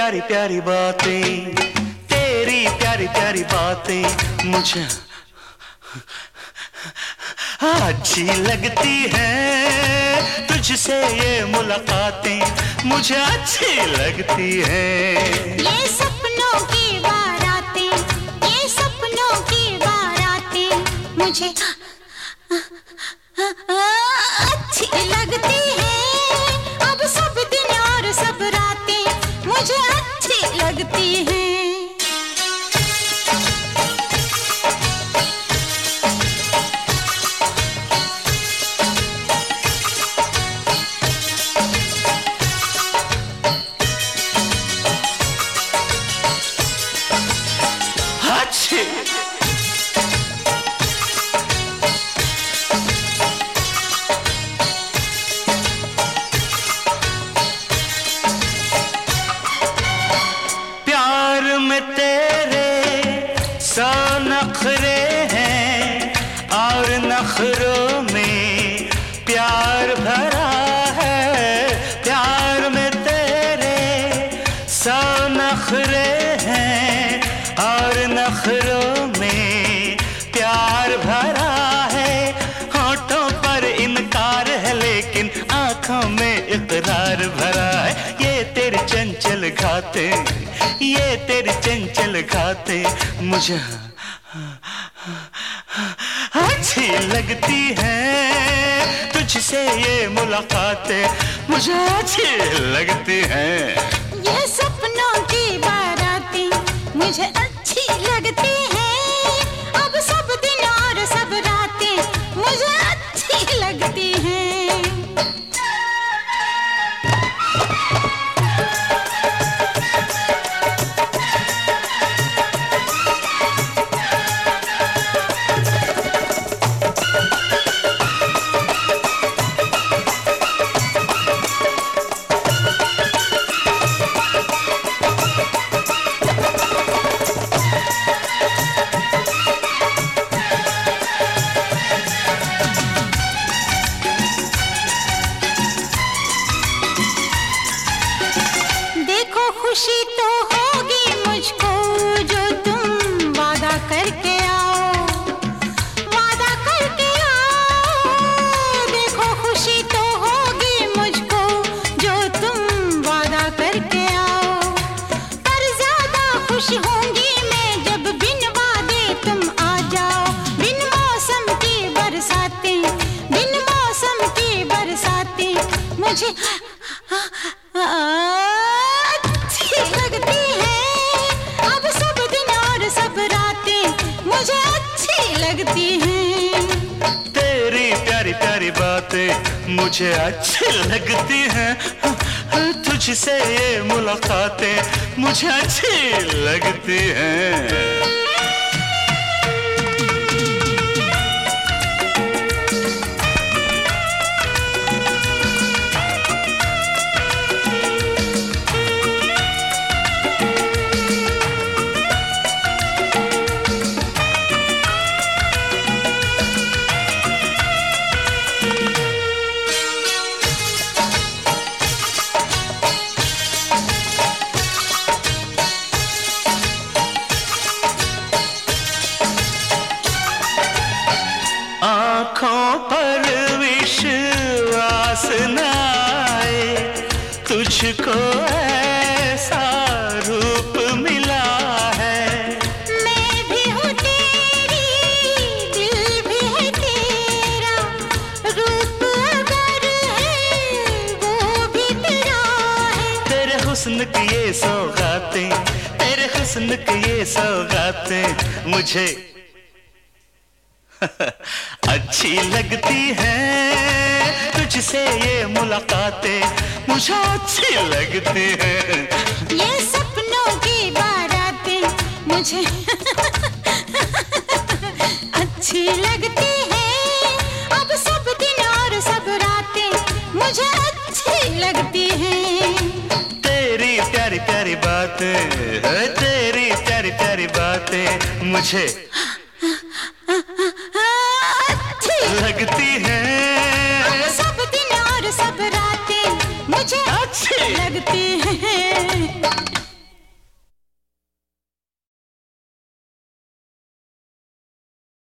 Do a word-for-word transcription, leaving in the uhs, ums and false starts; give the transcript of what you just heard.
प्यारी प्यारी बातें, तेरी प्यारी प्यारी बातें मुझे अच्छी लगती हैं। तुझसे ये मुलाकातें मुझे अच्छी लगती हैं। ये सपनों की बारातें, ये सपनों की बारातें मुझे अच्छी लगती हैं। अब सब दिन और सब रातें मुझे अच्छी लगती हैं। प्यार में तेरे सौ नखरे हैं और नखरों में प्यार भरा है। प्यार में तेरे सौ नखरे हैं और नखरों में प्यार भरा है। होठों पर इनकार है लेकिन आंखों में इकरार भरा है। ये तेरे चंचल घाते, ये तेरे चंचल घाते मुझे अच्छी लगती हैं। तुझसे ये मुलाकातें मुझे अच्छी लगती हैं। ये सपनों की बारातें मुझे अच्छी लगती हैं। अब सब दिन और सब रातें मुझे अच्छी लगती हैं। खुशी तो होगी मुझको जो तुम वादा करके आओ, वादा करके आओ। देखो खुशी तो होगी मुझको जो तुम वादा करके आओ। पर ज्यादा खुश होंगी मैं जब बिन वादे तुम आ जाओ। बिन मौसम की बरसातें, बिन मौसम की बरसातें मुझे लगती है। अब सब दिन और सब रातें मुझे अच्छी लगती हैं। तेरी प्यारी प्यारी बातें मुझे अच्छी लगती हैं। तुझसे ये मुलाकातें मुझे अच्छी लगती हैं। आँखों पर विश्वास न आए, तुझको ऐसा रूप मिला है। मैं भी हूँ तेरी, दिल भी है तेरा, रूप अगर है वो भी तेरा है। तेरे हुस्न की ये सौगातें, तेरे हुस्न की ये सौगातें मुझे अच्छी लगती हैं। तुझसे ये मुलाकातें मुझे अच्छी लगती हैं। ये सपनों की बारातें मुझे अच्छी लगती हैं। अब सब दिन और सब रातें मुझे अच्छी लगती हैं। तेरी प्यारी प्यारी बातें, तेरी प्यारी प्यारी बातें मुझे लगती हैं। सब दिन और सब रातें मुझे अच्छी लगती हैं।